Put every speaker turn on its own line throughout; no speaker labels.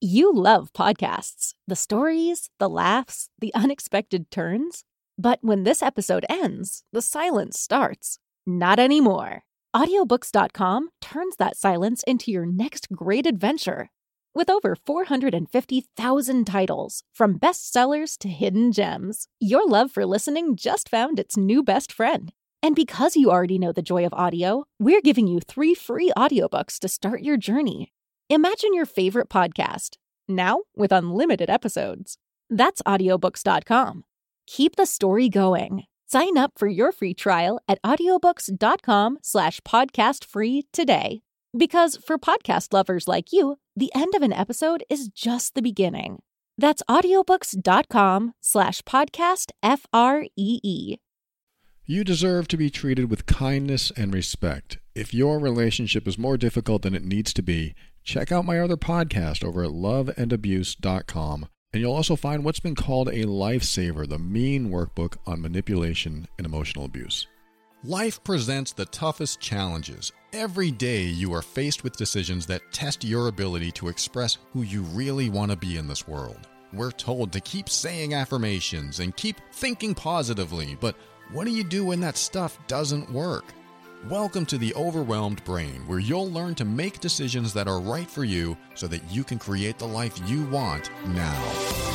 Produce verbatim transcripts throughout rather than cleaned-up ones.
You love podcasts, the stories, the laughs, the unexpected turns. But when this episode ends, the silence starts. Not anymore. Audiobooks dot com turns that silence into your next great adventure. With over four hundred fifty thousand titles, from bestsellers to hidden gems, your love for listening just found its new best friend. And because you already know the joy of audio, we're giving you three free audiobooks to start your journey. Imagine your favorite podcast, now with unlimited episodes. That's audiobooks dot com. Keep the story going. Sign up for your free trial at audiobooks dot com slash podcast free today. Because for podcast lovers like you, the end of an episode is just the beginning. That's audiobooks dot com slash podcast F R E E.
You deserve to be treated with kindness and respect. If your relationship is more difficult than it needs to be, check out my other podcast over at love and abuse dot com, and you'll also find what's been called a lifesaver, the Mean Workbook on Manipulation and Emotional Abuse. Life presents the toughest challenges. Every day you are faced with decisions that test your ability to express who you really want to be in this world. We're told to keep saying affirmations and keep thinking positively, but what do you do when that stuff doesn't work? Welcome to The Overwhelmed Brain, where you'll learn to make decisions that are right for you so that you can create the life you want now.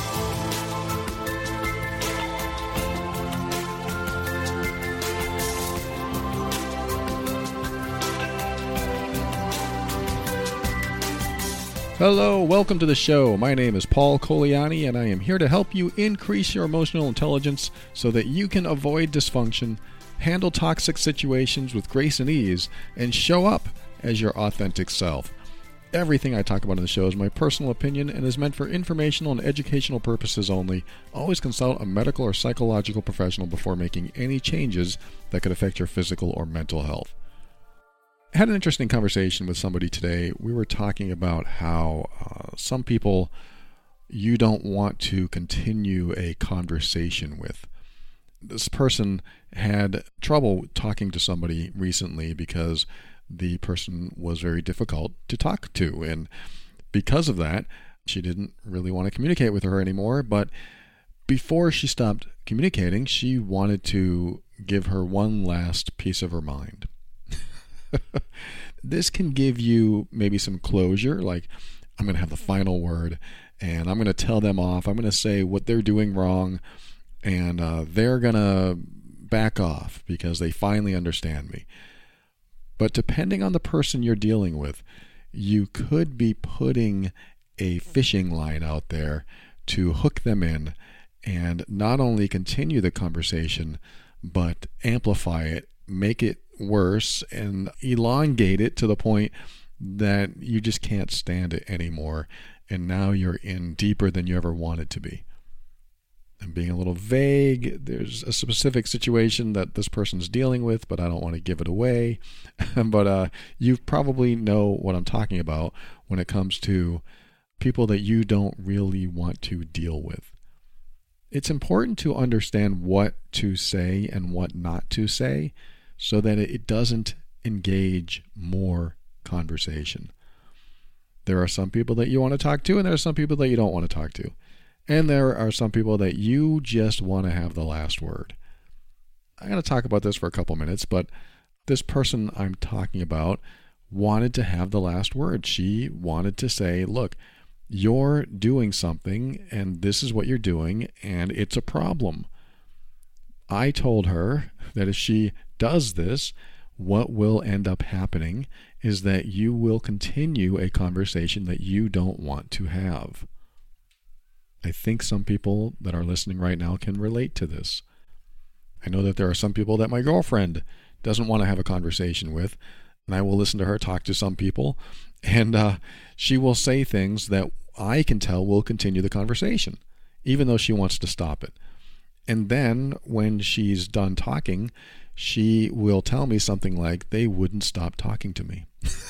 Hello, welcome to the show. My name is Paul Coliani, and I am here to help you increase your emotional intelligence so that you can avoid dysfunction, handle toxic situations with grace and ease, and show up as your authentic self. Everything I talk about in the show is my personal opinion and is meant for informational and educational purposes only. Always consult a medical or psychological professional before making any changes that could affect your physical or mental health. I had an interesting conversation with somebody today. We were talking about how uh, some people you don't want to continue a conversation with. This person had trouble talking to somebody recently because the person was very difficult to talk to. And because of that, she didn't really want to communicate with her anymore. But before she stopped communicating, she wanted to give her one last piece of her mind. This can give you maybe some closure, like I'm going to have the final word and I'm going to tell them off. I'm going to say what they're doing wrong, and uh, they're going to back off because they finally understand me. But depending on the person you're dealing with, you could be putting a fishing line out there to hook them in and not only continue the conversation, but amplify it, make it worse, and elongate it to the point that you just can't stand it anymore. And now you're in deeper than you ever wanted to be. I'm being a little vague. There's a specific situation that this person's dealing with, but I don't want to give it away. but uh, you probably know what I'm talking about when it comes to people that you don't really want to deal with. It's important to understand what to say and what not to say so that it doesn't engage more conversation. There are some people that you want to talk to, and there are some people that you don't want to talk to. And there are some people that you just want to have the last word. I'm going to talk about this for a couple minutes, but this person I'm talking about wanted to have the last word. She wanted to say, look, you're doing something, and this is what you're doing, and it's a problem. I told her that if she does this, what will end up happening is that you will continue a conversation that you don't want to have. I think some people that are listening right now can relate to this. I know that there are some people that my girlfriend doesn't want to have a conversation with, and I will listen to her talk to some people, and uh, she will say things that I can tell will continue the conversation, even though she wants to stop it. And then when she's done talking, she will tell me something like, they wouldn't stop talking to me.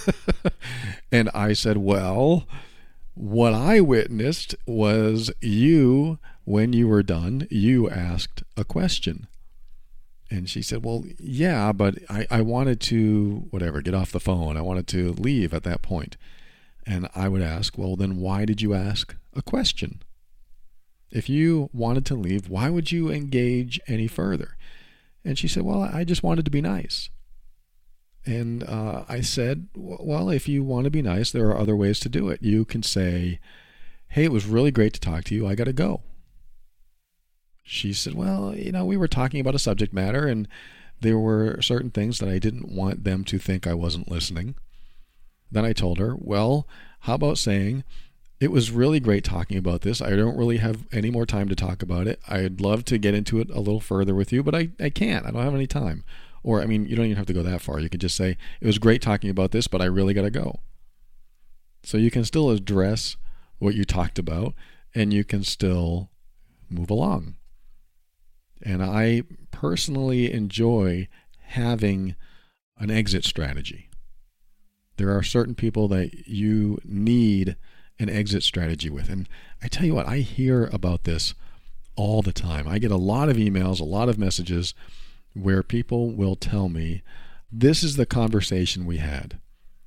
And I said, well, what I witnessed was you, when you were done, you asked a question. And she said, well, yeah, but I, I wanted to, whatever, get off the phone. I wanted to leave at that point. And I would ask, well, then why did you ask a question? If you wanted to leave, why would you engage any further? And she said, well, I just wanted to be nice. And uh, I said, well, if you want to be nice, there are other ways to do it. You can say, hey, it was really great to talk to you. I got to go. She said, well, you know, we were talking about a subject matter, and there were certain things that I didn't want them to think I wasn't listening. Then I told her, well, how about saying, it was really great talking about this. I don't really have any more time to talk about it. I'd love to get into it a little further with you, but I, I can't. I don't have any time. Or, I mean, you don't even have to go that far. You can just say, it was great talking about this, but I really got to go. So you can still address what you talked about, and you can still move along. And I personally enjoy having an exit strategy. There are certain people that you need an exit strategy with. And I tell you what, I hear about this all the time. I get a lot of emails, a lot of messages where people will tell me, this is the conversation we had.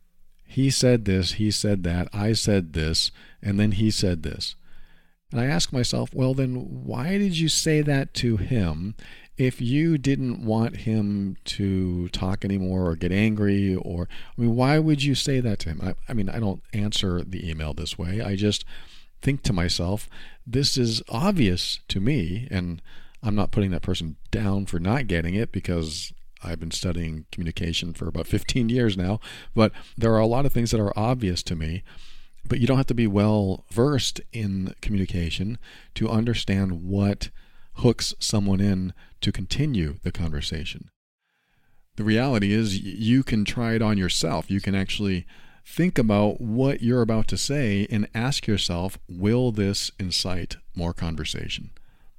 He said this, he said that, I said this, and then he said this. And I ask myself, well, then why did you say that to him if you didn't want him to talk anymore or get angry? Or, I mean, why would you say that to him? I, I mean, I don't answer the email this way. I just think to myself, this is obvious to me, and I'm not putting that person down for not getting it because I've been studying communication for about fifteen years now, but there are a lot of things that are obvious to me. But you don't have to be well versed in communication to understand what hooks someone in to continue the conversation. The reality is you can try it on yourself. You can actually think about what you're about to say and ask yourself, will this incite more conversation?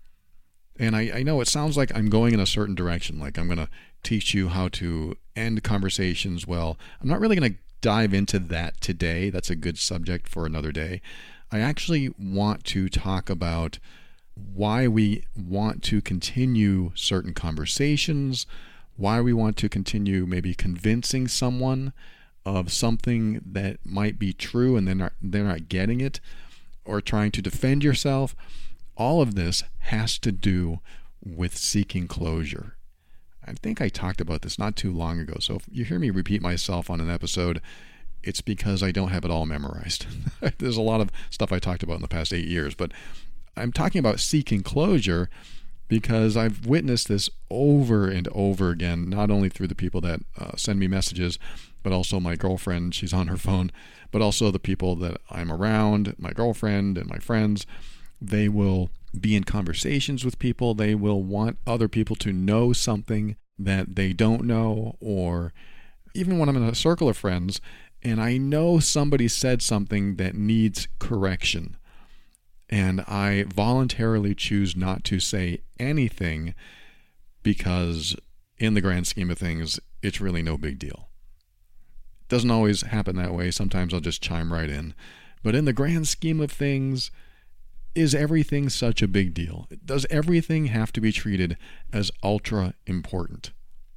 And I, I know it sounds like I'm going in a certain direction, like I'm going to teach you how to end conversations well. I'm not really going to dive into that today. That's a good subject for another day. I actually want to talk about why we want to continue certain conversations, why we want to continue maybe convincing someone of something that might be true and they're not, they're not getting it, or trying to defend yourself. All of this has to do with seeking closure. I think I talked about this not too long ago, so if you hear me repeat myself on an episode, it's because I don't have it all memorized. There's a lot of stuff I talked about in the past eight years, but I'm talking about seeking closure because I've witnessed this over and over again, not only through the people that uh, send me messages, but also my girlfriend, she's on her phone, but also the people that I'm around, my girlfriend and my friends. They will be in conversations with people. They will want other people to know something that they don't know, or even when I'm in a circle of friends and I know somebody said something that needs correction, and I voluntarily choose not to say anything because in the grand scheme of things, it's really no big deal. It doesn't always happen that way. Sometimes I'll just chime right in. But in the grand scheme of things, is everything such a big deal? Does everything have to be treated as ultra important?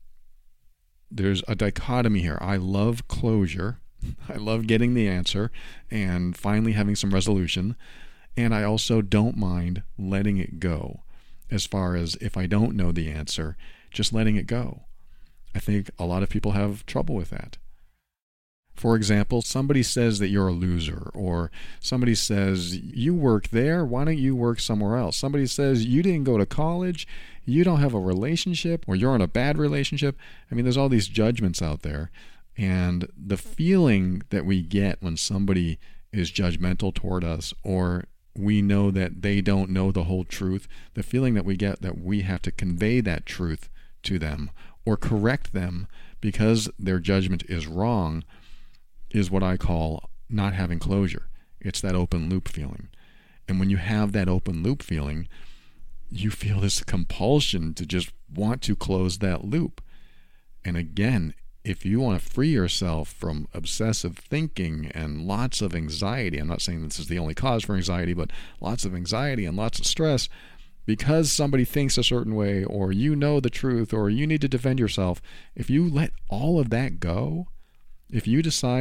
There's a dichotomy here. I love closure. I love getting the answer and finally having some resolution. And I also don't mind letting it go, as far as if I don't know the answer, just letting it go. I think a lot of people have trouble with that. For example, somebody says that you're a loser, or somebody says, you work there, why don't you work somewhere else? Somebody says, you didn't go to college, you don't have a relationship, or you're in a bad relationship. I mean, there's all these judgments out there. And the feeling that we get when somebody is judgmental toward us, or we know that they don't know the whole truth, the feeling that we get that we have to convey that truth to them or correct them because their judgment is wrong, is what I call not having closure. It's that open loop feeling. And when you have that open loop feeling, you feel this compulsion to just want to close that loop. And again, if you want to free yourself from obsessive thinking and lots of anxiety, I'm not saying this is the only cause for anxiety, but lots of anxiety and lots of stress because somebody thinks a certain way, or you know the truth, or you need to defend yourself, if you let all of that go, if you decide,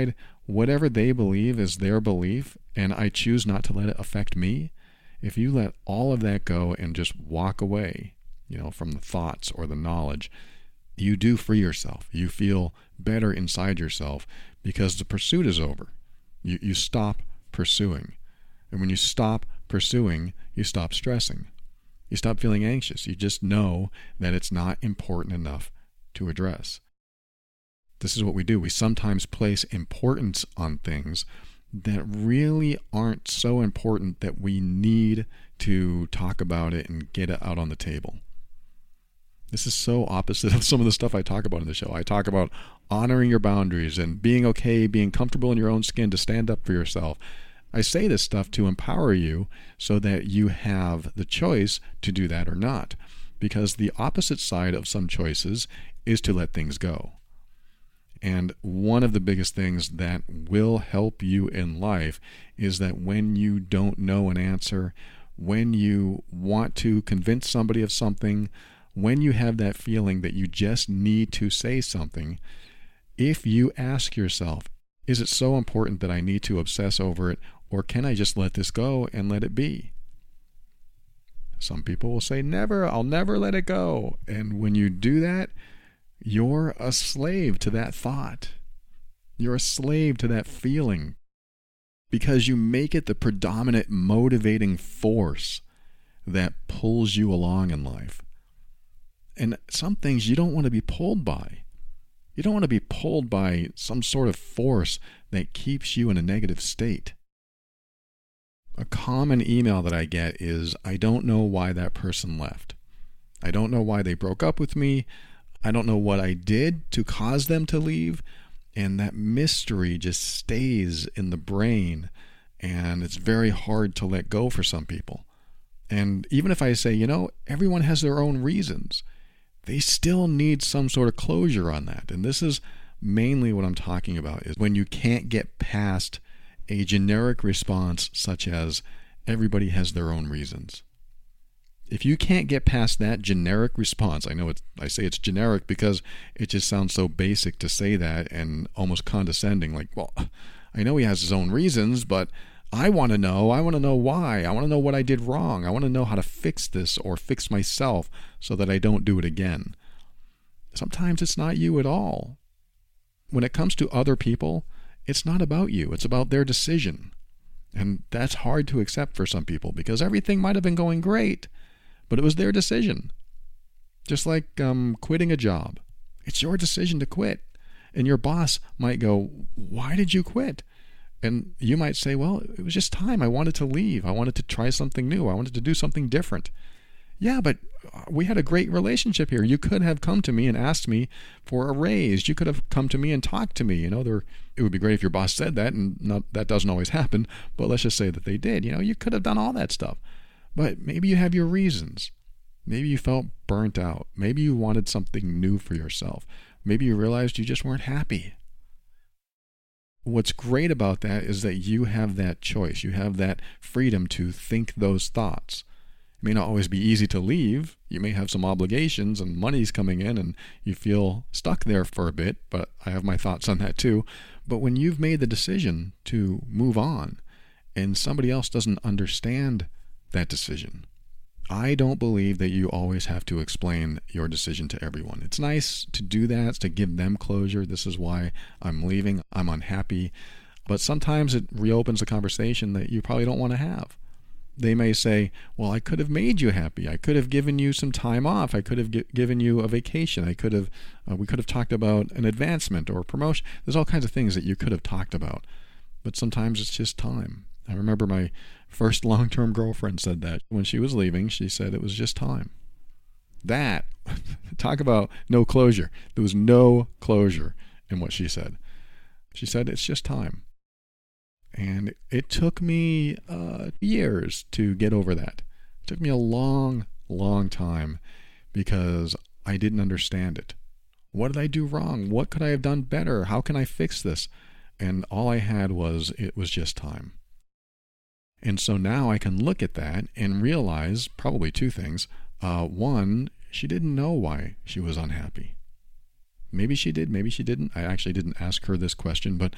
whatever they believe is their belief, and I choose not to let it affect me. If you let all of that go and just walk away, you know, from the thoughts or the knowledge, you do free yourself. You feel better inside yourself because the pursuit is over. You, you stop pursuing. And when you stop pursuing, you stop stressing. You stop feeling anxious. You just know that it's not important enough to address. This is what we do. We sometimes place importance on things that really aren't so important that we need to talk about it and get it out on the table. This is so opposite of some of the stuff I talk about in the show. I talk about honoring your boundaries and being okay, being comfortable in your own skin to stand up for yourself. I say this stuff to empower you so that you have the choice to do that or not. Because the opposite side of some choices is to let things go. And one of the biggest things that will help you in life is that when you don't know an answer, when you want to convince somebody of something, when you have that feeling that you just need to say something, if you ask yourself, is it so important that I need to obsess over it, or can I just let this go and let it be? Some people will say, never, I'll never let it go. And when you do that, you're a slave to that thought. You're a slave to that feeling because you make it the predominant motivating force that pulls you along in life. And some things you don't want to be pulled by. You don't want to be pulled by some sort of force that keeps you in a negative state. A common email that I get is, I don't know why that person left. I don't know why they broke up with me. I don't know what I did to cause them to leave. And that mystery just stays in the brain, and it's very hard to let go for some people. And even if I say, you know, everyone has their own reasons, they still need some sort of closure on that. And this is mainly what I'm talking about, is when you can't get past a generic response such as everybody has their own reasons. If you can't get past that generic response, I know it's, I say it's generic because it just sounds so basic to say that and almost condescending, like, well, I know he has his own reasons, but I want to know, I want to know why. I want to know what I did wrong. I want to know how to fix this or fix myself so that I don't do it again. Sometimes it's not you at all. When it comes to other people, it's not about you. It's about their decision. And that's hard to accept for some people because everything might have been going great, but it was their decision. Just like um, quitting a job. It's your decision to quit. And your boss might go, why did you quit? And you might say, well, it was just time. I wanted to leave. I wanted to try something new. I wanted to do something different. Yeah, but we had a great relationship here. You could have come to me and asked me for a raise. You could have come to me and talked to me. You know, there, it would be great if your boss said that, and not, that doesn't always happen, but let's just say that they did. You know, you could have done all that stuff. But maybe you have your reasons. Maybe you felt burnt out. Maybe you wanted something new for yourself. Maybe you realized you just weren't happy. What's great about that is that you have that choice. You have that freedom to think those thoughts. It may not always be easy to leave. You may have some obligations and money's coming in and you feel stuck there for a bit, but I have my thoughts on that too. But when you've made the decision to move on and somebody else doesn't understand that decision, I don't believe that you always have to explain your decision to everyone. It's nice to do that, to give them closure. This is why I'm leaving. I'm unhappy. But sometimes it reopens a conversation that you probably don't want to have. They may say, well, I could have made you happy. I could have given you some time off. I could have gi- given you a vacation. I could have, uh, we could have talked about an advancement or promotion. There's all kinds of things that you could have talked about. But sometimes it's just time. I remember my first long-term girlfriend said that. When she was leaving, she said it was just time. That, talk about no closure. There was no closure in what she said. She said, it's just time. And it took me uh, years to get over that. It took me a long, long time because I didn't understand it. What did I do wrong? What could I have done better? How can I fix this? And all I had was, it was just time. And so now I can look at that and realize probably two things. Uh, one, she didn't know why she was unhappy. Maybe she did, maybe she didn't. I actually didn't ask her this question, but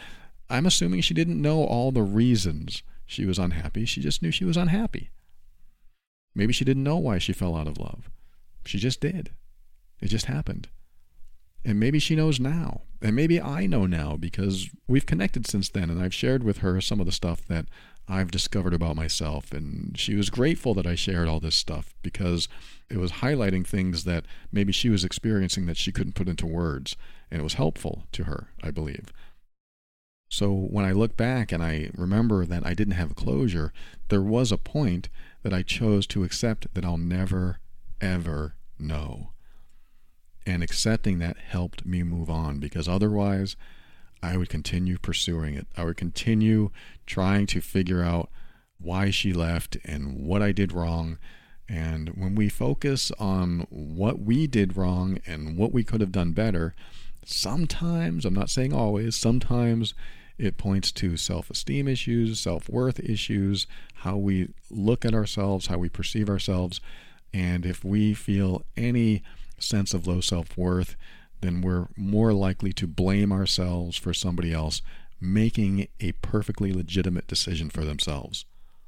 I'm assuming she didn't know all the reasons she was unhappy. She just knew she was unhappy. Maybe she didn't know why she fell out of love. She just did. It just happened. And maybe she knows now. And maybe I know now because we've connected since then, and I've shared with her some of the stuff that I've discovered about myself. And she was grateful that I shared all this stuff because it was highlighting things that maybe she was experiencing that she couldn't put into words. And it was helpful to her, I believe. So when I look back and I remember that I didn't have closure, there was a point that I chose to accept that I'll never, ever know. And accepting that helped me move on, because otherwise I would continue pursuing it. I would continue trying to figure out why she left and what I did wrong. And when we focus on what we did wrong and what we could have done better, sometimes, I'm not saying always, sometimes it points to self-esteem issues, self-worth issues, how we look at ourselves, how we perceive ourselves. And if we feel any sense of low self-worth, then we're more likely to blame ourselves for somebody else making a perfectly legitimate decision for themselves.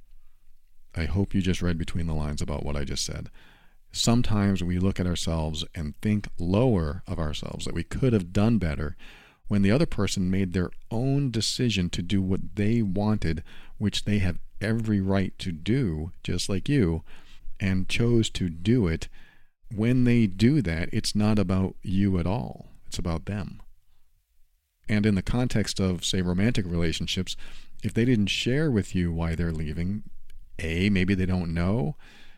I hope you just read between the lines about what I just said. Sometimes we look at ourselves and think lower of ourselves, that we could have done better, when the other person made their own decision to do what they wanted, which they have every right to do, just like you, and chose to do it. When they do that, it's not about you at all. It's about them. And in the context of, say, romantic relationships, if they didn't share with you why they're leaving, A, maybe they don't know.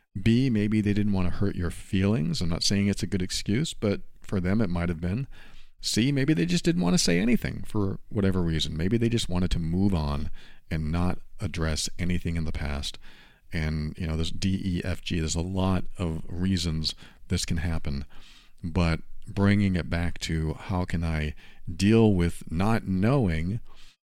B, maybe they didn't want to hurt your feelings. I'm not saying it's a good excuse, but for them it might have been. C, maybe they just didn't want to say anything for whatever reason. Maybe they just wanted to move on and not address anything in the past. And, you know, there's D, E, F, G. There's a lot of reasons this can happen. But bringing it back to how can I deal with not knowing,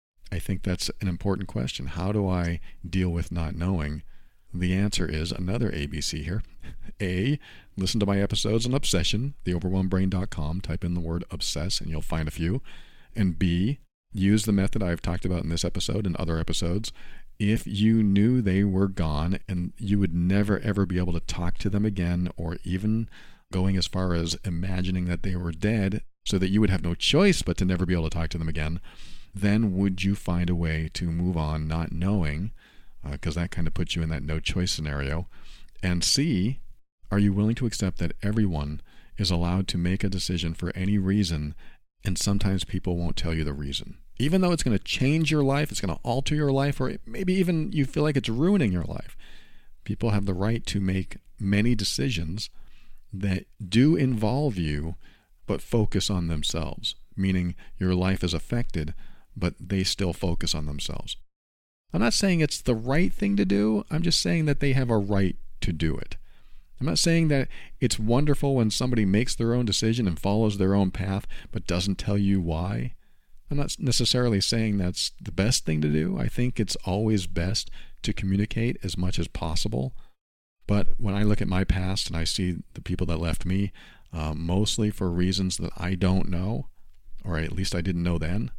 I think that's an important question. How do I deal with not knowing? The answer is another A B C here. A, listen to my episodes on obsession, the overwhelmed brain dot com. Type in the word obsess and you'll find a few. And B, use the method I've talked about in this episode and other episodes. If you knew they were gone and you would never ever be able to talk to them again, or even going as far as imagining that they were dead so that you would have no choice but to never be able to talk to them again, then would you find a way to move on not knowing, because uh, that kind of puts you in that no choice scenario. And C, are you willing to accept that everyone is allowed to make a decision for any reason, and sometimes people won't tell you the reason? Even though it's going to change your life, it's going to alter your life, or maybe even you feel like it's ruining your life. People have the right to make many decisions that do involve you, but focus on themselves, meaning your life is affected, but they still focus on themselves. I'm not saying it's the right thing to do. I'm just saying that they have a right to do it. I'm not saying that it's wonderful when somebody makes their own decision and follows their own path, but doesn't tell you why. I'm not necessarily saying that's the best thing to do. I think it's always best to communicate as much as possible. But when I look at my past and I see the people that left me, uh, mostly for reasons that I don't know, or at least I didn't know then,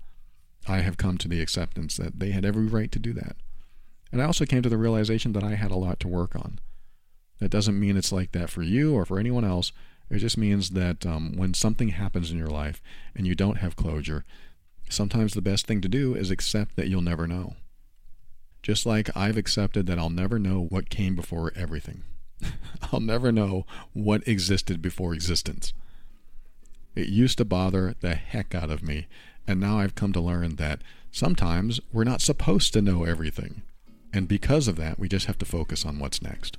I have come to the acceptance that they had every right to do that. And I also came to the realization that I had a lot to work on. That doesn't mean it's like that for you or for anyone else. It just means that um, when something happens in your life and you don't have closure, sometimes the best thing to do is accept that you'll never know. Just like I've accepted that I'll never know what came before everything. I'll never know what existed before existence. It used to bother the heck out of me, and now I've come to learn that sometimes we're not supposed to know everything. And because of that, we just have to focus on what's next.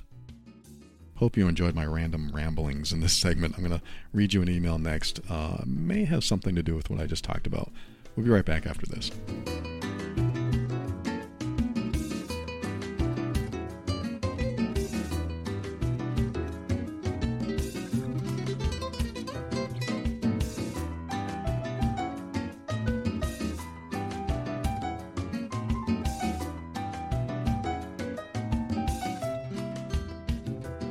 Hope you enjoyed my random ramblings in this segment. I'm going to read you an email next. Uh, may have something to do with what I just talked about. We'll be right back after this.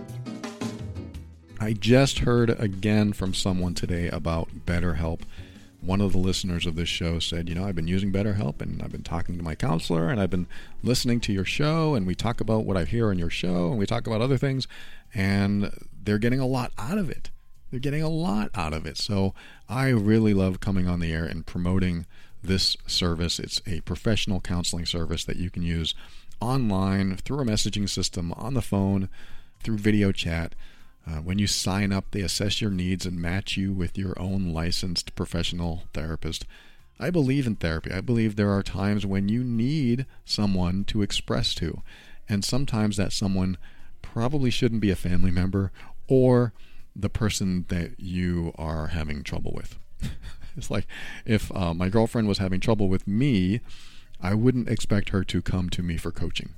I just heard again from someone today about BetterHelp. One of the listeners of this show said, you know, I've been using BetterHelp, and I've been talking to my counselor, and I've been listening to your show, and we talk about what I hear on your show, and we talk about other things, and they're getting a lot out of it. They're getting a lot out of it. So I really love coming on the air and promoting this service. It's a professional counseling service that you can use online, through a messaging system, on the phone, through video chat. Uh, when you sign up, they assess your needs and match you with your own licensed professional therapist. I believe in therapy. I believe there are times when you need someone to express to, and sometimes that someone probably shouldn't be a family member or the person that you are having trouble with. It's like if uh, my girlfriend was having trouble with me, I wouldn't expect her to come to me for coaching.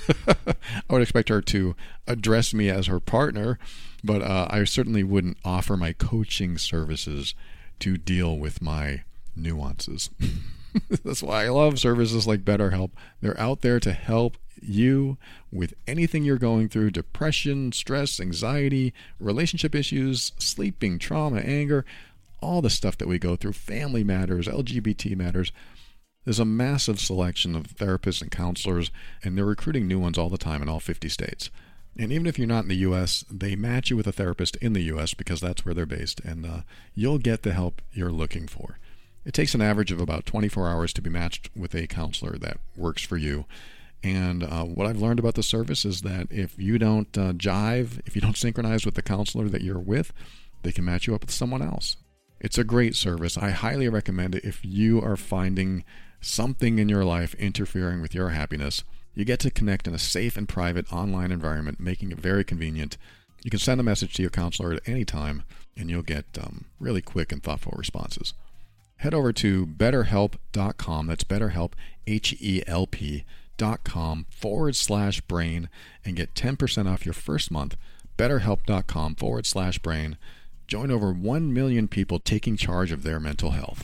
I would expect her to address me as her partner, but uh, I certainly wouldn't offer my coaching services to deal with my nuances. That's why I love services like BetterHelp. They're out there to help you with anything you're going through: depression, stress, anxiety, relationship issues, sleeping, trauma, anger, all the stuff that we go through, family matters, L G B T matters. There's a massive selection of therapists and counselors, and they're recruiting new ones all the time in all fifty states. And even if you're not in the U S, they match you with a therapist in the U S because that's where they're based, and uh, you'll get the help you're looking for. It takes an average of about twenty-four hours to be matched with a counselor that works for you. And uh, what I've learned about the service is that if you don't uh, jive, if you don't synchronize with the counselor that you're with, they can match you up with someone else. It's a great service. I highly recommend it if you are finding something in your life interfering with your happiness. You get to connect in a safe and private online environment, making it very convenient. You can send a message to your counselor at any time, and you'll get um, really quick and thoughtful responses. Head over to betterhelp dot com. That's BetterHelp, H E L P dot com forward slash brain, and get ten percent off your first month. betterhelp dot com forward slash brain. Join over one million people taking charge of their mental health.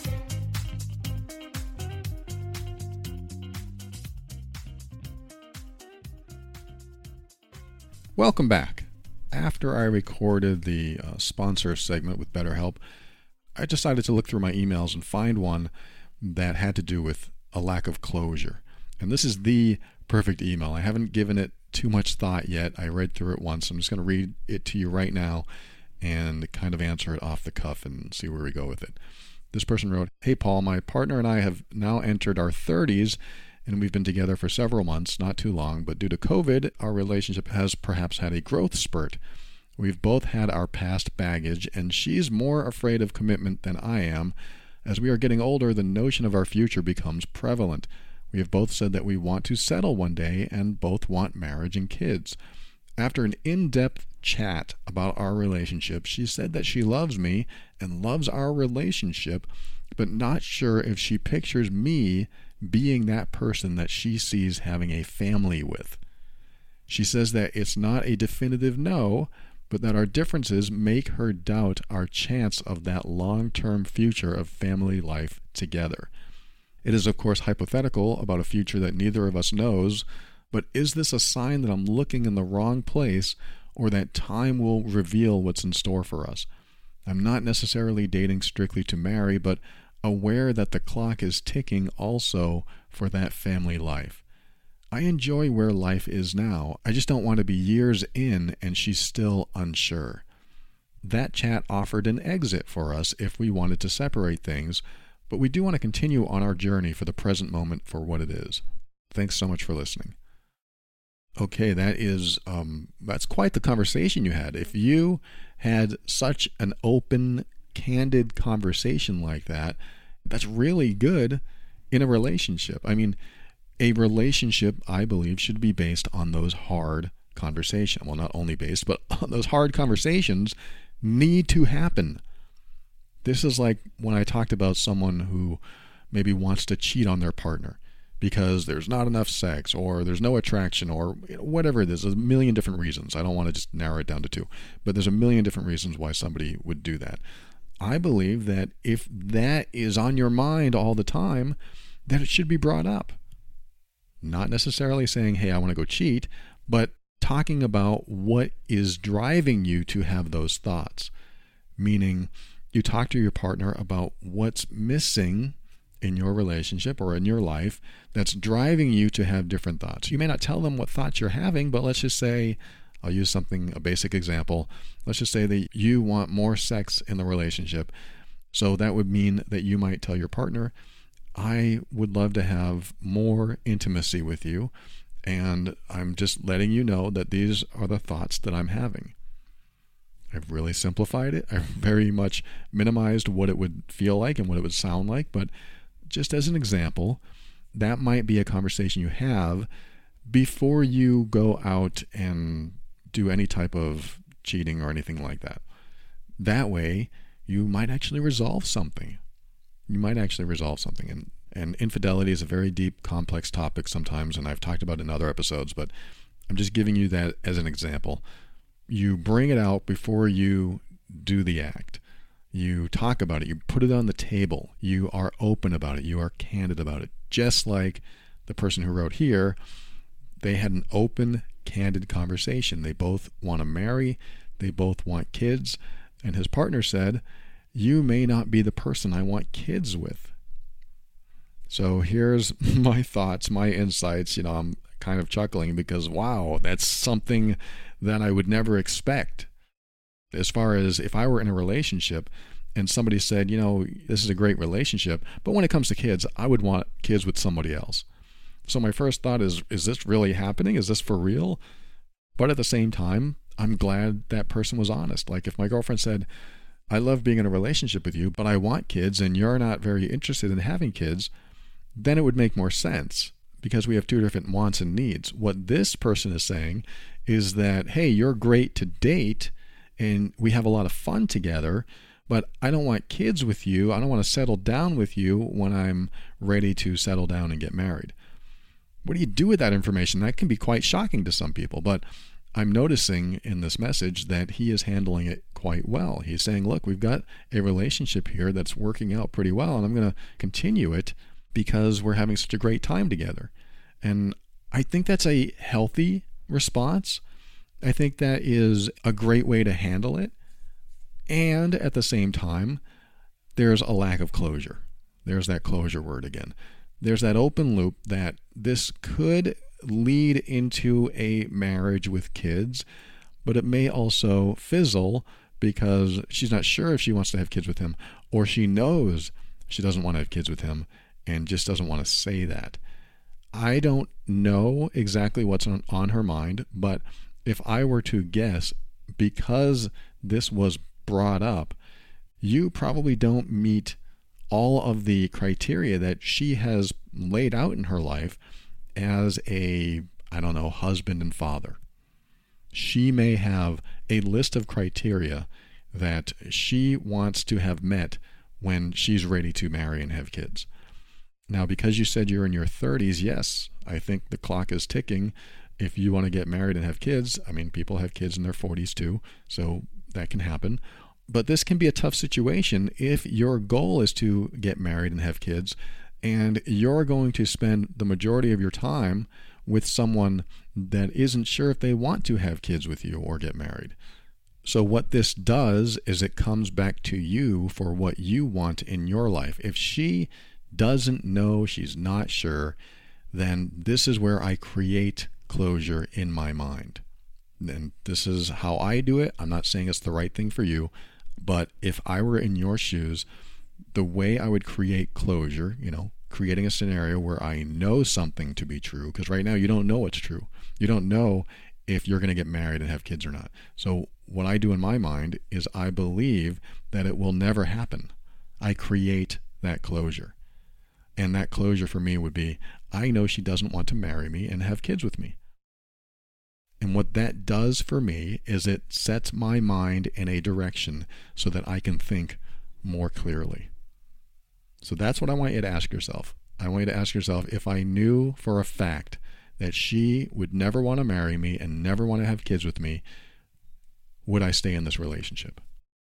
Welcome back. After I recorded the uh, sponsor segment with BetterHelp, I decided to look through my emails and find one that had to do with a lack of closure. And this is the perfect email. I haven't given it too much thought yet. I read through it once. I'm just going to read it to you right now and kind of answer it off the cuff and see where we go with it. This person wrote, "Hey Paul, my partner and I have now entered our thirties, and we've been together for several months, not too long, but due to COVID, our relationship has perhaps had a growth spurt. We've both had our past baggage, and she's more afraid of commitment than I am. As we are getting older, the notion of our future becomes prevalent. We have both said that we want to settle one day and both want marriage and kids. After an in-depth chat about our relationship, she said that she loves me and loves our relationship, but not sure if she pictures me being that person that she sees having a family with. She says that it's not a definitive no, but that our differences make her doubt our chance of that long-term future of family life together. It is, of course, hypothetical about a future that neither of us knows, but is this a sign that I'm looking in the wrong place, or that time will reveal what's in store for us? I'm not necessarily dating strictly to marry, but aware that the clock is ticking also for that family life. I enjoy where life is now. I just don't want to be years in and she's still unsure. That chat offered an exit for us if we wanted to separate things, but we do want to continue on our journey for the present moment for what it is. Thanks so much for listening." Okay, that is um, that's quite the conversation you had. If you had such an open, candid conversation like that, that's really good in a relationship. I mean, a relationship, I believe, should be based on those hard conversations. Well, not only based, but those hard conversations need to happen. This is like when I talked about someone who maybe wants to cheat on their partner because there's not enough sex, or there's no attraction, or you know, whatever it is. There's a million different reasons. I don't want to just narrow it down to two, but there's a million different reasons why somebody would do that. I believe that if that is on your mind all the time, that it should be brought up. Not necessarily saying, hey, I want to go cheat, but talking about what is driving you to have those thoughts. Meaning, you talk to your partner about what's missing in your relationship or in your life that's driving you to have different thoughts. You may not tell them what thoughts you're having, but let's just say, I'll use something, a basic example. Let's just say that you want more sex in the relationship. So that would mean that you might tell your partner, I would love to have more intimacy with you, and I'm just letting you know that these are the thoughts that I'm having. I've really simplified it. I've very much minimized what it would feel like and what it would sound like, but just as an example, that might be a conversation you have before you go out and do any type of cheating or anything like that. That way, you might actually resolve something. You might actually resolve something. And, and infidelity is a very deep, complex topic sometimes, and I've talked about it in other episodes, but I'm just giving you that as an example. You bring it out before you do the act. You talk about it. You put it on the table. You are open about it. You are candid about it. Just like the person who wrote here, they had an open, candid conversation. They both want to marry. They both want kids. And his partner said, you may not be the person I want kids with. So here's my thoughts, my insights. You know, I'm kind of chuckling because, wow, that's something that I would never expect. As far as if I were in a relationship and somebody said, you know, this is a great relationship, but when it comes to kids, I would want kids with somebody else. So my first thought is, is this really happening? Is this for real? But at the same time, I'm glad that person was honest. Like if my girlfriend said, I love being in a relationship with you, but I want kids and you're not very interested in having kids, then it would make more sense because we have two different wants and needs. What this person is saying is that, hey, you're great to date and we have a lot of fun together, but I don't want kids with you. I don't want to settle down with you when I'm ready to settle down and get married. What do you do with that information? That can be quite shocking to some people, but I'm noticing in this message that he is handling it quite well. He's saying, look, we've got a relationship here that's working out pretty well, and I'm going to continue it because we're having such a great time together. And I think that's a healthy response. I think that is a great way to handle it. And at the same time, there's a lack of closure. There's that closure word again. There's that open loop that this could lead into a marriage with kids, but it may also fizzle because she's not sure if she wants to have kids with him, or she knows she doesn't want to have kids with him and just doesn't want to say that. I don't know exactly what's on, on her mind, but if I were to guess, because this was brought up, you probably don't meet all of the criteria that she has laid out in her life as a, I don't know, husband and father. She may have a list of criteria that she wants to have met when she's ready to marry and have kids. Now, because you said you're in your thirties, yes, I think the clock is ticking. If you want to get married and have kids, I mean, people have kids in their forties too, so that can happen. But this can be a tough situation if your goal is to get married and have kids, and you're going to spend the majority of your time with someone that isn't sure if they want to have kids with you or get married. So what this does is it comes back to you for what you want in your life. If she doesn't know, she's not sure, then this is where I create closure in my mind. And this is how I do it. I'm not saying it's the right thing for you, but if I were in your shoes, the way I would create closure, you know, creating a scenario where I know something to be true, because right now you don't know what's true. You don't know if you're going to get married and have kids or not. So what I do in my mind is I believe that it will never happen. I create that closure. And that closure for me would be, I know she doesn't want to marry me and have kids with me. And what that does for me is it sets my mind in a direction so that I can think more clearly. So that's what I want you to ask yourself. I want you to ask yourself, if I knew for a fact that she would never want to marry me and never want to have kids with me, would I stay in this relationship?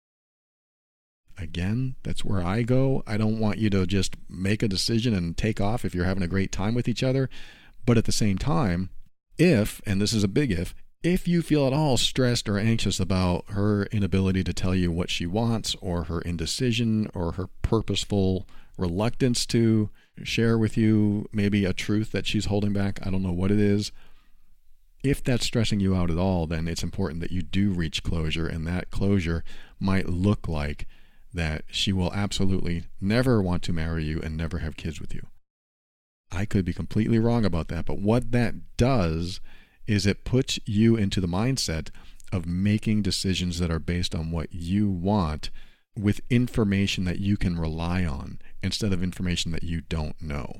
Again, that's where I go. I don't want you to just make a decision and take off if you're having a great time with each other. But at the same time, if, and this is a big if, If you feel at all stressed or anxious about her inability to tell you what she wants, or her indecision, or her purposeful reluctance to share with you maybe a truth that she's holding back, I don't know what it is. If that's stressing you out at all, then it's important that you do reach closure, and that closure might look like that she will absolutely never want to marry you and never have kids with you. I could be completely wrong about that, but what that does is it puts you into the mindset of making decisions that are based on what you want, with information that you can rely on instead of information that you don't know.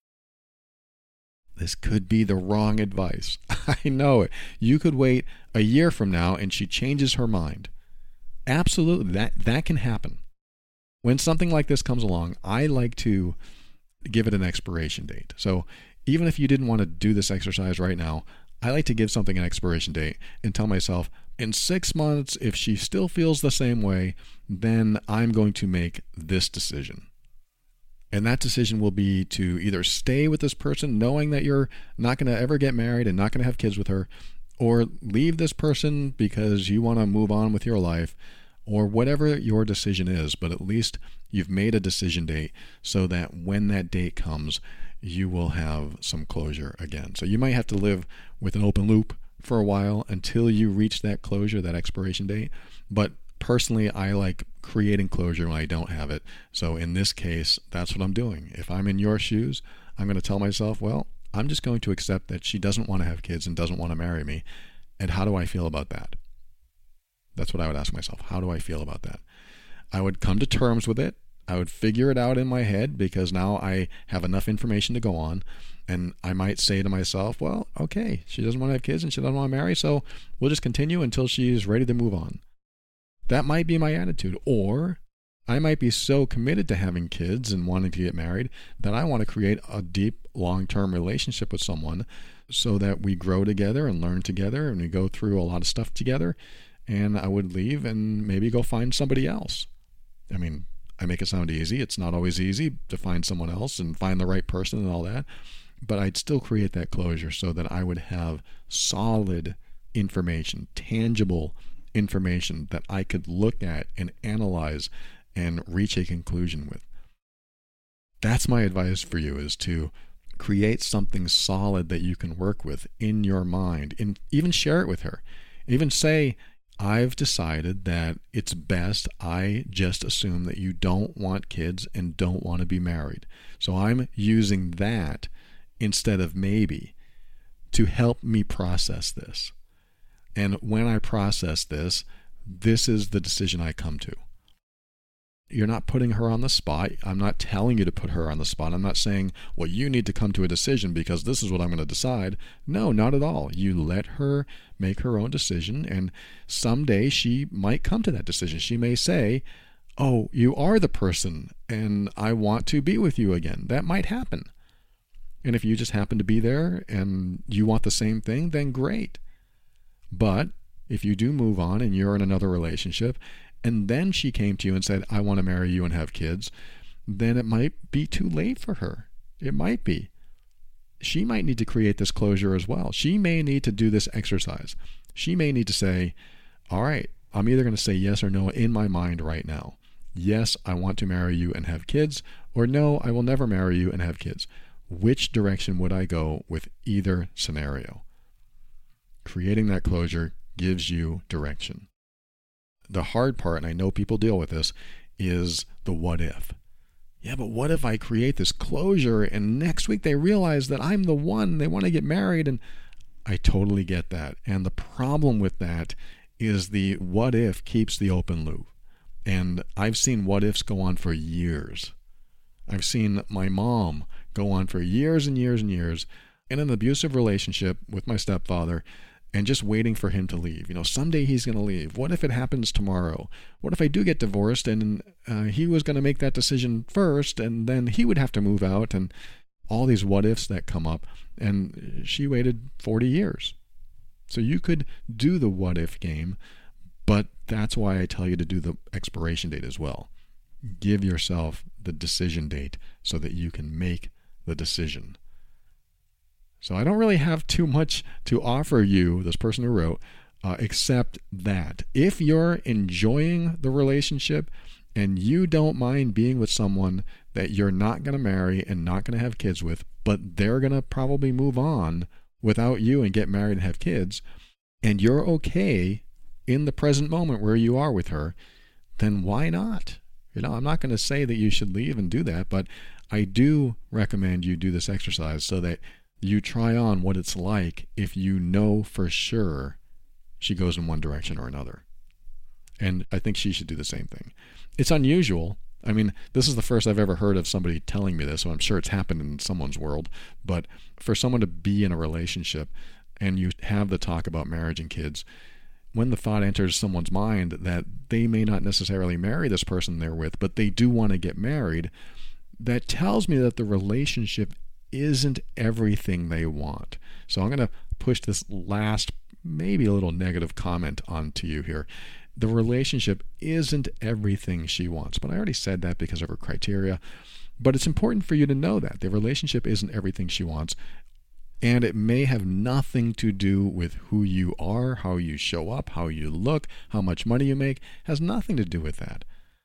This could be the wrong advice. I know it. You could wait a year from now and she changes her mind. Absolutely, that, that can happen. When something like this comes along, I like to give it an expiration date. So even if you didn't want to do this exercise right now, I like to give something an expiration date and tell myself, in six months, if she still feels the same way, then I'm going to make this decision. And that decision will be to either stay with this person knowing that you're not going to ever get married and not going to have kids with her, or leave this person because you want to move on with your life, or whatever your decision is. But at least you've made a decision date so that when that date comes, you will have some closure again. So you might have to live with an open loop for a while until you reach that closure, that expiration date. But personally, I like creating closure when I don't have it. So in this case, that's what I'm doing. If I'm in your shoes, I'm going to tell myself, well, I'm just going to accept that she doesn't want to have kids and doesn't want to marry me. And how do I feel about that? That's what I would ask myself. How do I feel about that? I would come to terms with it. I would figure it out in my head, because now I have enough information to go on. And I might say to myself, well, okay, she doesn't want to have kids and she doesn't want to marry, so we'll just continue until she's ready to move on. That might be my attitude. Or I might be so committed to having kids and wanting to get married that I want to create a deep, long-term relationship with someone so that we grow together and learn together and we go through a lot of stuff together. And I would leave and maybe go find somebody else. I mean, I make it sound easy. It's not always easy to find someone else and find the right person and all that. But I'd still create that closure so that I would have solid information, tangible information that I could look at and analyze and reach a conclusion with. That's my advice for you, is to create something solid that you can work with in your mind, and even share it with her. Even say, I've decided that it's best I just assume that you don't want kids and don't want to be married. So I'm using that instead of maybe to help me process this. And when I process this, this is the decision I come to. You're not putting her on the spot. I'm not telling you to put her on the spot. I'm not saying, well, you need to come to a decision because this is what I'm going to decide. No, not at all. You let her make her own decision, and someday she might come to that decision. She may say, oh, you are the person, and I want to be with you again. That might happen. And if you just happen to be there and you want the same thing, then great. But if you do move on and you're in another relationship, and then she came to you and said, I want to marry you and have kids, then it might be too late for her. It might be. She might need to create this closure as well. She may need to do this exercise. She may need to say, all right, I'm either going to say yes or no in my mind right now. Yes, I want to marry you and have kids, or no, I will never marry you and have kids. Which direction would I go with either scenario? Creating that closure gives you direction. The hard part, and I know people deal with this, is the what if. Yeah, but what if I create this closure and next week they realize that I'm the one, they want to get married? And I totally get that. And the problem with that is the what if keeps the open loop. And I've seen what ifs go on for years. I've seen my mom go on for years and years and years in an abusive relationship with my stepfather, and just waiting for him to leave. You know, someday he's going to leave. What if it happens tomorrow? What if I do get divorced and uh, he was going to make that decision first, and then he would have to move out, and all these what ifs that come up. And she waited forty years. So you could do the what if game, but that's why I tell you to do the expiration date as well. Give yourself the decision date so that you can make the decision. So I don't really have too much to offer you, this person who wrote, uh, except that if you're enjoying the relationship and you don't mind being with someone that you're not going to marry and not going to have kids with, but they're going to probably move on without you and get married and have kids, and you're okay in the present moment where you are with her, then why not? You know, I'm not going to say that you should leave and do that, but I do recommend you do this exercise so that you try on what it's like if you know for sure she goes in one direction or another. And I think she should do the same thing. It's unusual. I mean, this is the first I've ever heard of somebody telling me this, so I'm sure it's happened in someone's world. But for someone to be in a relationship and you have the talk about marriage and kids, when the thought enters someone's mind that they may not necessarily marry this person they're with, but they do want to get married, that tells me that the relationship isn't everything they want. So I'm going to push this last, maybe a little negative comment onto you here. The relationship isn't everything she wants. But I already said that because of her criteria. But it's important for you to know that. The relationship isn't everything she wants. And it may have nothing to do with who you are, how you show up, how you look, how much money you make. It has nothing to do with that.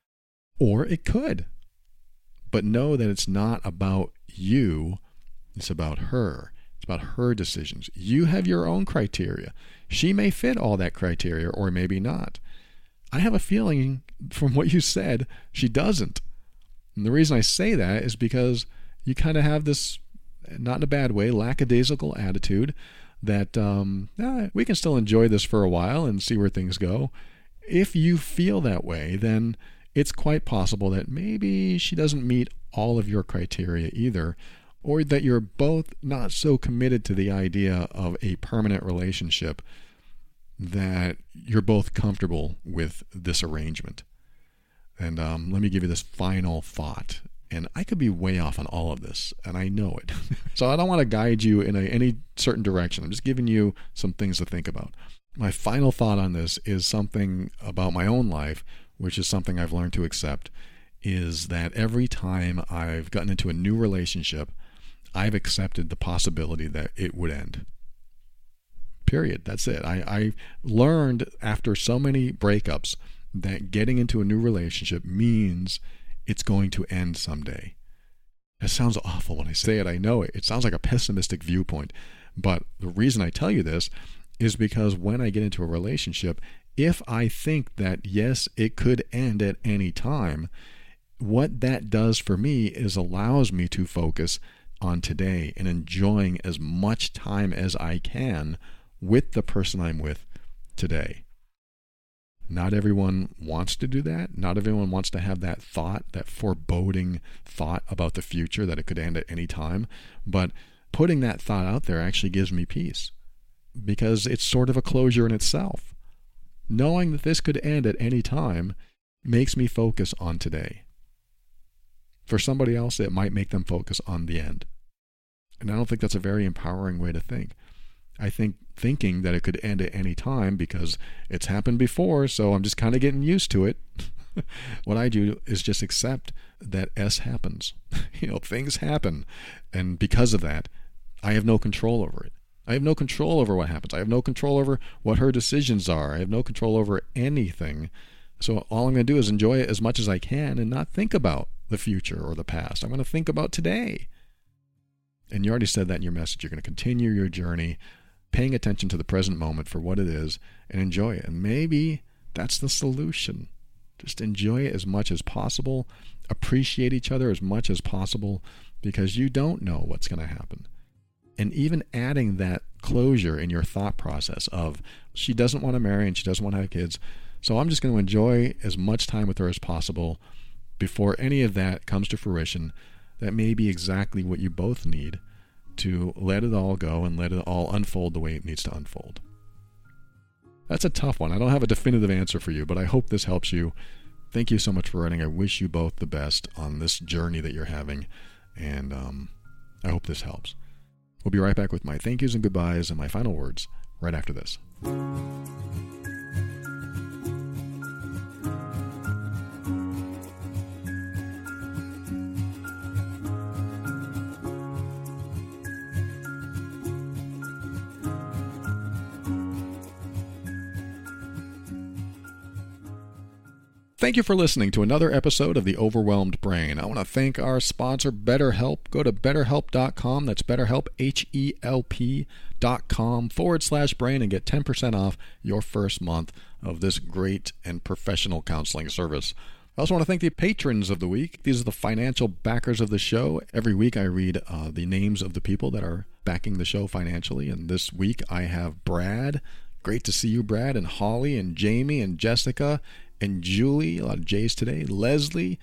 Or it could. But know that it's not about you. It's about her. It's about her decisions. You have your own criteria. She may fit all that criteria or maybe not. I have a feeling from what you said, she doesn't. And the reason I say that is because you kind of have this, not in a bad way, lackadaisical attitude that um, eh, we can still enjoy this for a while and see where things go. If you feel that way, then it's quite possible that maybe she doesn't meet all of your criteria either, or that you're both not so committed to the idea of a permanent relationship that you're both comfortable with this arrangement. And um, let me give you this final thought. And I could be way off on all of this, and I know it. So I don't want to guide you in a, any certain direction. I'm just giving you some things to think about. My final thought on this is something about my own life, which is something I've learned to accept, is that every time I've gotten into a new relationship, I've accepted the possibility that it would end. Period. That's it. I, I learned after so many breakups that getting into a new relationship means it's going to end someday. It sounds awful when I say it. I know it. It sounds like a pessimistic viewpoint. But the reason I tell you this is because when I get into a relationship, if I think that, yes, it could end at any time, what that does for me is allows me to focus on today and enjoying as much time as I can with the person I'm with today. Not everyone wants to do that. Not everyone wants to have that thought, that foreboding thought about the future that it could end at any time. But putting that thought out there actually gives me peace because it's sort of a closure in itself. Knowing that this could end at any time makes me focus on today. For somebody else, it might make them focus on the end. And I don't think that's a very empowering way to think. I think thinking that it could end at any time because it's happened before, so I'm just kind of getting used to it. What I do is just accept that S happens. You know, things happen. And because of that, I have no control over it. I have no control over what happens. I have no control over what her decisions are. I have no control over anything. So all I'm going to do is enjoy it as much as I can and not think about the future or the past. I'm going to think about today. And you already said that in your message. You're going to continue your journey, paying attention to the present moment for what it is and enjoy it. And maybe that's the solution. Just enjoy it as much as possible. Appreciate each other as much as possible because you don't know what's going to happen. And even adding that closure in your thought process of she doesn't want to marry and she doesn't want to have kids, so I'm just going to enjoy as much time with her as possible before any of that comes to fruition. That may be exactly what you both need to let it all go and let it all unfold the way it needs to unfold. That's a tough one. I don't have a definitive answer for you, but I hope this helps you. Thank you so much for writing. I wish you both the best on this journey that you're having, and um, I hope this helps. We'll be right back with my thank yous and goodbyes and my final words right after this. thank you for listening to another episode of The Overwhelmed Brain. I want to thank our sponsor, BetterHelp. Go to betterhelp dot com. That's BetterHelp, H E L P dot com forward slash brain and get ten percent off your first month of this great and professional counseling service. I also want to thank the patrons of the week. These are the financial backers of the show. Every week I read uh, the names of the people that are backing the show financially. And this week I have Brad. Great to see you, Brad, and Holly, and Jamie, and Jessica, and Julie, a lot of J's today, Leslie,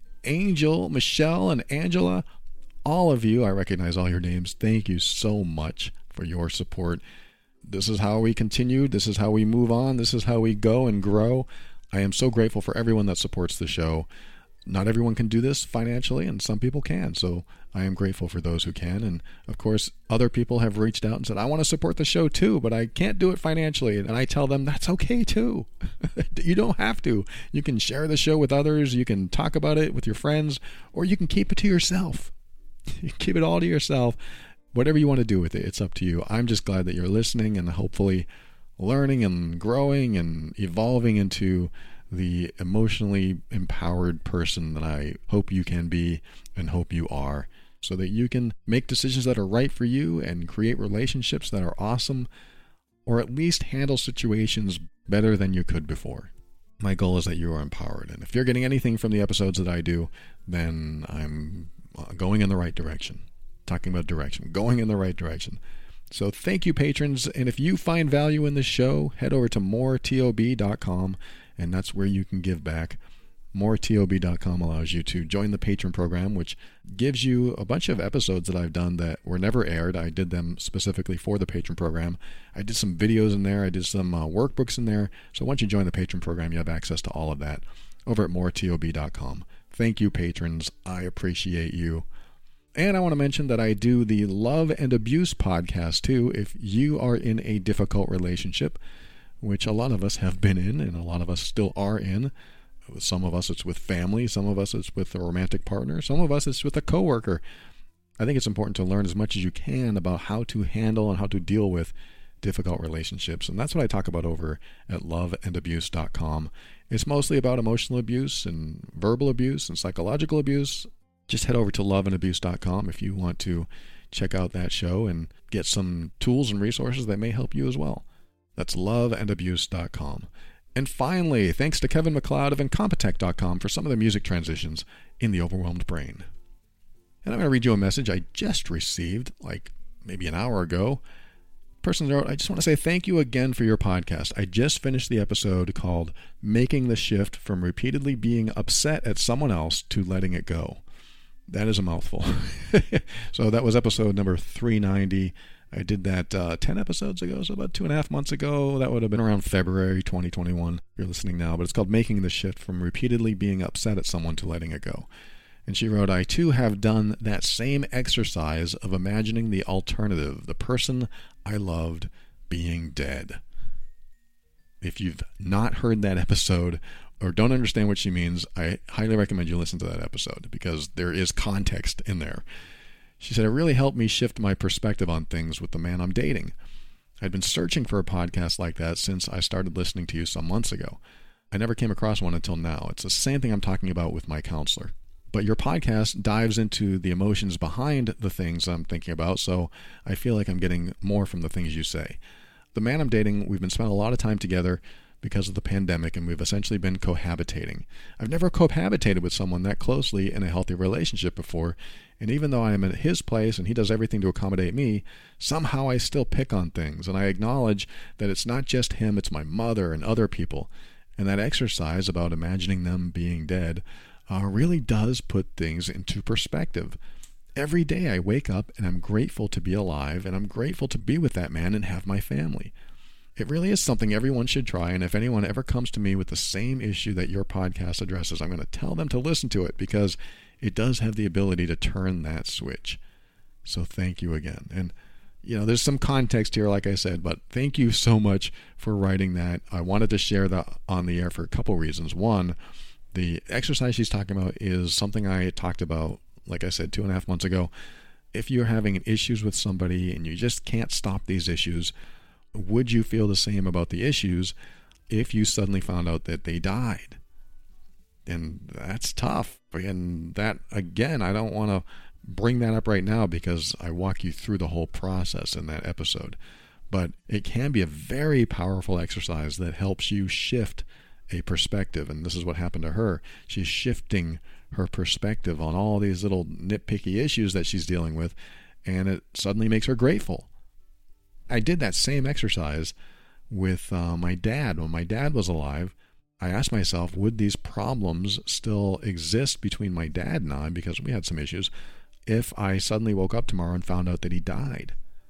Angel, Michelle, and Angela. All of you, I recognize all your names. Thank you so much for your support. This is how we continue. This is how we move on. This is how we go and grow. I am so grateful for everyone that supports the show. Not everyone can do this financially, and some people can. So I am grateful for those who can. And of course, other people have reached out and said, I want to support the show too, but I can't do it financially. And I tell them that's okay too. You don't have to. You can share the show with others. You can talk about it with your friends, or you can keep it to yourself. You keep it all to yourself. Whatever you want to do with it, it's up to you. I'm just glad that you're listening and hopefully learning and growing and evolving into the emotionally empowered person that I hope you can be and hope you are, so that you can make decisions that are right for you and create relationships that are awesome, or at least handle situations better than you could before. My goal is that you are empowered. And if you're getting anything from the episodes that I do, then I'm going in the right direction. Talking about direction, going in the right direction. So thank you, patrons. And if you find value in this show, head over to more tob dot com, and that's where you can give back. more tob dot com allows you to join the patron program, which gives you a bunch of episodes that I've done that were never aired. I did them specifically for the patron program. I did some videos in there. I did some uh, workbooks in there. So once you join the patron program, you have access to all of that over at more tob dot com. Thank you, patrons. I appreciate you. And I want to mention that I do the Love and Abuse podcast too. If you are in a difficult relationship, which a lot of us have been in and a lot of us still are in. Some of us it's with family, some of us it's with a romantic partner, some of us it's with a coworker. I think it's important to learn as much as you can about how to handle and how to deal with difficult relationships. And that's what I talk about over at love and abuse dot com. It's mostly about emotional abuse and verbal abuse and psychological abuse. Just head over to love and abuse dot com if you want to check out that show and get some tools and resources that may help you as well. That's love and abuse dot com. And finally, thanks to Kevin MacLeod of incompetech dot com for some of the music transitions in The Overwhelmed Brain. And I'm going to read you a message I just received, like maybe an hour ago. Person wrote, I just want to say thank you again for your podcast. I just finished the episode called Making the Shift from Repeatedly Being Upset at Someone Else to Letting It Go. That is a mouthful. So that was episode number three ninety. I did that uh, ten episodes ago, so about two and a half months ago. That would have been around February twenty twenty-one. You're listening now, but it's called Making the Shift from Repeatedly Being Upset at Someone to Letting It Go. And she wrote, I too have done that same exercise of imagining the alternative, the person I loved being dead. If you've not heard that episode or don't understand what she means, I highly recommend you listen to that episode because there is context in there. She said, it really helped me shift my perspective on things with the man I'm dating. I'd been searching for a podcast like that since I started listening to you some months ago. I never came across one until now. It's the same thing I'm talking about with my counselor. But your podcast dives into the emotions behind the things I'm thinking about, so I feel like I'm getting more from the things you say. The man I'm dating, we've been spending a lot of time together because of the pandemic, and we've essentially been cohabitating. I've never cohabitated with someone that closely in a healthy relationship before, and even though I am at his place and he does everything to accommodate me, somehow I still pick on things, and I acknowledge that it's not just him, it's my mother and other people. And that exercise about imagining them being dead uh, really does put things into perspective. Every day I wake up and I'm grateful to be alive, and I'm grateful to be with that man and have my family. It really is something everyone should try, and if anyone ever comes to me with the same issue that your podcast addresses, I'm going to tell them to listen to it because it does have the ability to turn that switch. So thank you again. And, you know, there's some context here, like I said, but thank you so much for writing that. I wanted to share that on the air for a couple reasons. One, the exercise she's talking about is something I talked about, like I said, two and a half months ago. If you're having issues with somebody and you just can't stop these issues, would you feel the same about the issues if you suddenly found out that they died? And that's tough. And that, again, I don't want to bring that up right now because I walk you through the whole process in that episode. But it can be a very powerful exercise that helps you shift a perspective. And this is what happened to her. She's shifting her perspective on all these little nitpicky issues that she's dealing with, and it suddenly makes her grateful. I did that same exercise with uh, my dad. When my dad was alive, I asked myself, would these problems still exist between my dad and I, because we had some issues, if I suddenly woke up tomorrow and found out that he died?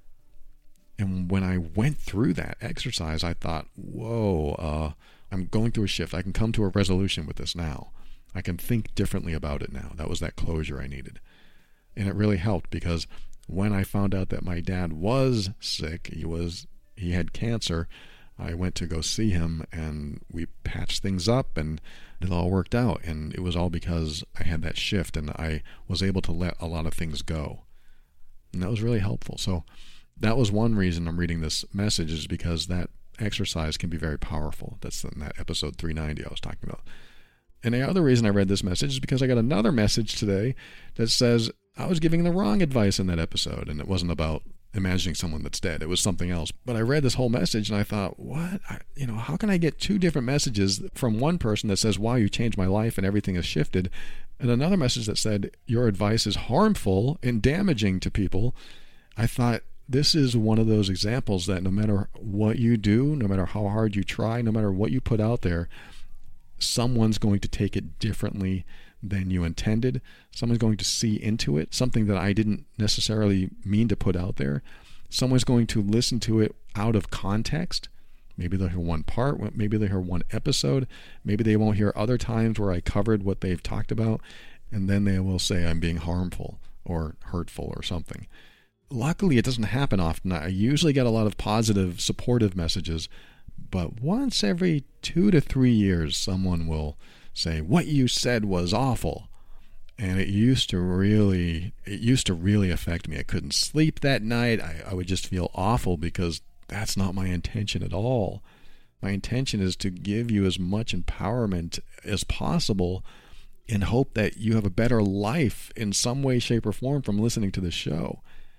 And when I went through that exercise, I thought, whoa, uh, I'm going through a shift. I can come to a resolution with this now. I can think differently about it now. That was that closure I needed. And it really helped, because when I found out that my dad was sick, he was he had cancer, I went to go see him, and we patched things up, and it all worked out. And it was all because I had that shift, and I was able to let a lot of things go. And that was really helpful. So that was one reason I'm reading this message, is because that exercise can be very powerful. That's in that episode three ninety I was talking about. And the other reason I read this message is because I got another message today that says I was giving the wrong advice in that episode, and it wasn't about imagining someone that's dead. It was something else. But I read this whole message and I thought, what? I, you know, how can I get two different messages from one person that says, wow, you changed my life and everything has shifted, and another message that said, your advice is harmful and damaging to people? I thought, this is one of those examples that no matter what you do, no matter how hard you try, no matter what you put out there, someone's going to take it differently than you intended. Someone's going to see into it something that I didn't necessarily mean to put out there. Someone's going to listen to it out of context. Maybe they'll hear one part, maybe they'll hear one episode, maybe they won't hear other times where I covered what they've talked about, and then they will say I'm being harmful or hurtful or something. Luckily, it doesn't happen often. I usually get a lot of positive, supportive messages, but once every two to three years, someone will say, what you said was awful. And it used to really, it used to really affect me. I couldn't sleep that night. I, I would just feel awful, because that's not my intention at all. My intention is to give you as much empowerment as possible in hope that you have a better life in some way, shape, or form from listening to this show.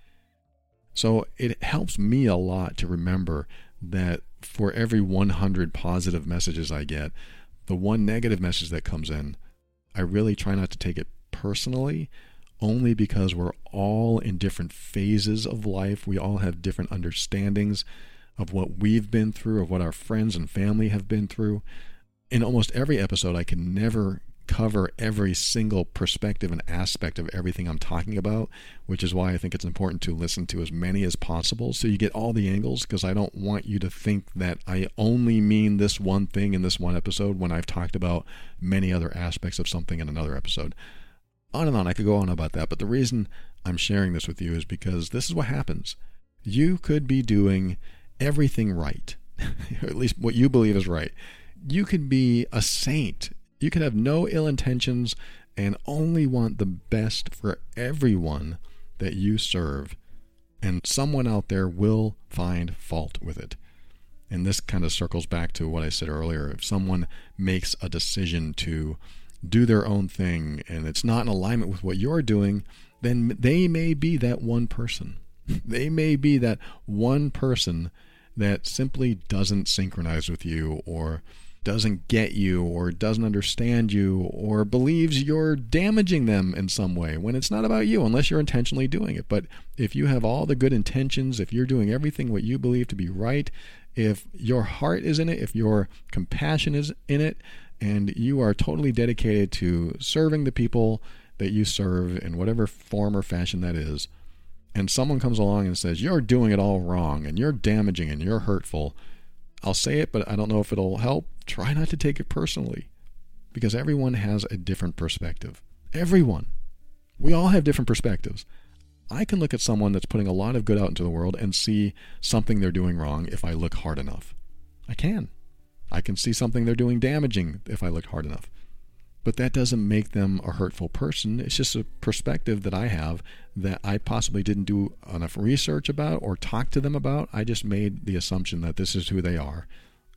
So it helps me a lot to remember that for every one hundred positive messages I get, the one negative message that comes in, I really try not to take it personally, only because we're all in different phases of life. We all have different understandings of what we've been through, of what our friends and family have been through. In almost every episode, I can never cover every single perspective and aspect of everything I'm talking about, which is why I think it's important to listen to as many as possible so you get all the angles, because I don't want you to think that I only mean this one thing in this one episode when I've talked about many other aspects of something in another episode. On and on, I could go on about that, but the reason I'm sharing this with you is because this is what happens. You could be doing everything right, or at least what you believe is right. You could be a saint. You could have no ill intentions and only want the best for everyone that you serve, and someone out there will find fault with it. And this kind of circles back to what I said earlier. If someone makes a decision to do their own thing and it's not in alignment with what you're doing, then they may be that one person. They may be that one person that simply doesn't synchronize with you, or doesn't get you, or doesn't understand you, or believes you're damaging them in some way, when it's not about you, unless you're intentionally doing it. But if you have all the good intentions, if you're doing everything what you believe to be right, if your heart is in it, if your compassion is in it, and you are totally dedicated to serving the people that you serve in whatever form or fashion that is, and someone comes along and says, you're doing it all wrong, and you're damaging, and you're hurtful, I'll say it, but I don't know if it'll help. Try not to take it personally, because everyone has a different perspective. Everyone. We all have different perspectives. I can look at someone that's putting a lot of good out into the world and see something they're doing wrong if I look hard enough. I can. I can see something they're doing damaging if I look hard enough. But that doesn't make them a hurtful person. It's just a perspective that I have that I possibly didn't do enough research about or talk to them about. I just made the assumption that this is who they are,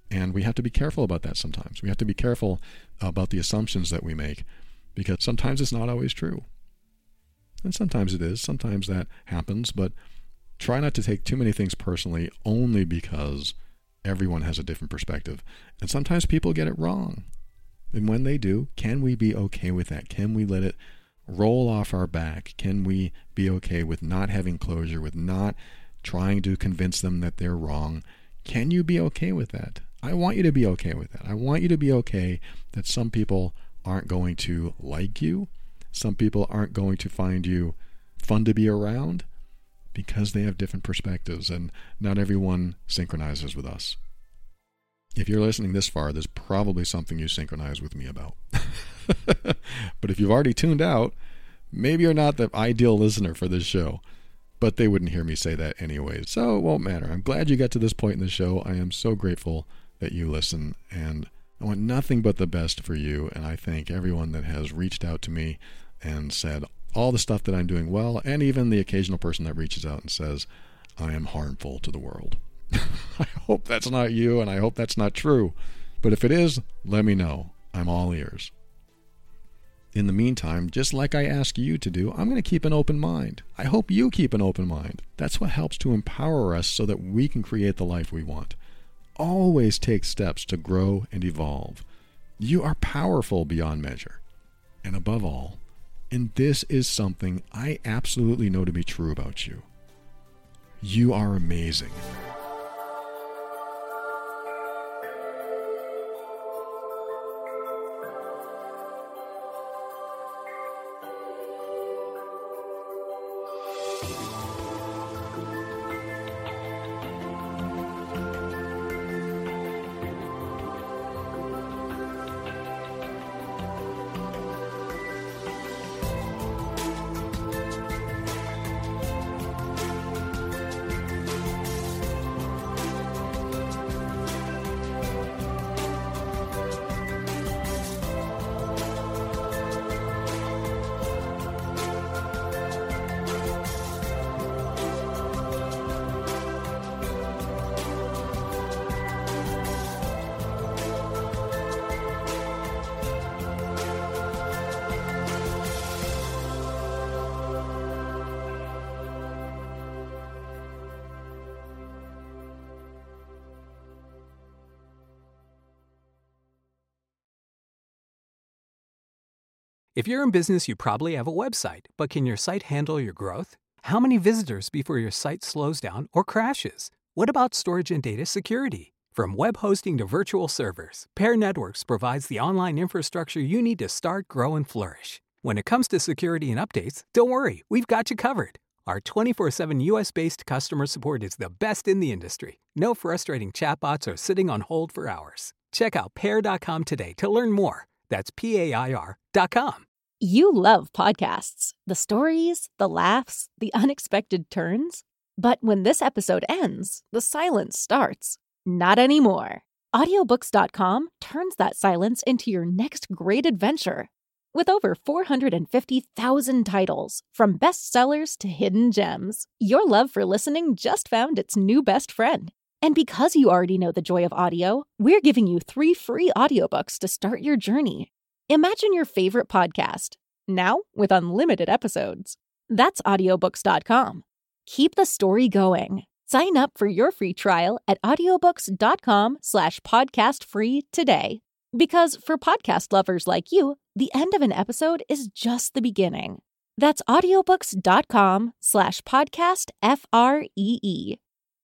And we have to be careful about that sometimes. We have to be careful about the assumptions that we make, because sometimes it's not always true. And sometimes it is. Sometimes that happens. But try not to take too many things personally only because everyone has a different perspective. And sometimes people get it wrong. And when they do, can we be okay with that? Can we let it roll off our back? Can we be okay with not having closure, with not trying to convince them that they're wrong? Can you be okay with that? I want you to be okay with that. I want you to be okay that some people aren't going to like you. Some people aren't going to find you fun to be around because they have different perspectives, and not everyone synchronizes with us. If you're listening this far, there's probably something you synchronize with me about. But if you've already tuned out, maybe you're not the ideal listener for this show. But they wouldn't hear me say that anyway, so it won't matter. I'm glad you got to this point in the show. I am so grateful that you listen, and I want nothing but the best for you, and I thank everyone that has reached out to me and said all the stuff that I'm doing well, and even the occasional person that reaches out and says I am harmful to the world. I hope that's not you, and I hope that's not true. But if it is, let me know. I'm all ears. In the meantime, just like I ask you to do, I'm going to keep an open mind. I hope you keep an open mind. That's what helps to empower us so that we can create the life we want. Always take steps to grow and evolve. You are powerful beyond measure. And above all, and this is something I absolutely know to be true about you, you are amazing.
If you're in business, you probably have a website, but can your site handle your growth? How many visitors before your site slows down or crashes? What about storage and data security? From web hosting to virtual servers, Pair Networks provides the online infrastructure you need to start, grow, and flourish. When it comes to security and updates, don't worry, we've got you covered. Our twenty-four seven U S-based customer support is the best in the industry. No frustrating chatbots or sitting on hold for hours. Check out pair dot com today to learn more. That's P A I R dot com.
You love podcasts, the stories, the laughs, the unexpected turns. But when this episode ends, the silence starts. Not anymore. Audiobooks dot com turns that silence into your next great adventure. With over four hundred fifty thousand titles, from bestsellers to hidden gems, your love for listening just found its new best friend. And because you already know the joy of audio, we're giving you three free audiobooks to start your journey. Imagine your favorite podcast, now with unlimited episodes. That's audiobooks dot com. Keep the story going. Sign up for your free trial at audiobooks dot com slash podcast free today. Because for podcast lovers like you, the end of an episode is just the beginning. That's audiobooks dot com slash podcast F R E E.